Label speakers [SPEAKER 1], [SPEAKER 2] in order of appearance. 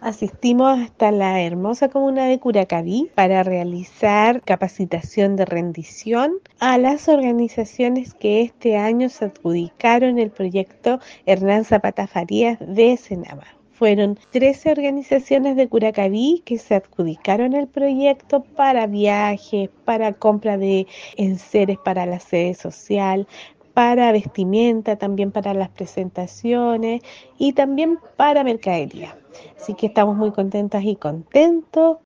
[SPEAKER 1] Asistimos hasta la hermosa comuna de Curacaví para realizar capacitación de rendición a las organizaciones que este año se adjudicaron el proyecto Hernán Zapata Farías de Senama. Fueron 13 organizaciones de Curacaví que se adjudicaron el proyecto para viajes, para compra de enseres para la sede social, para vestimenta, también para las presentaciones y también para mercadería. Así que estamos muy contentas y contentos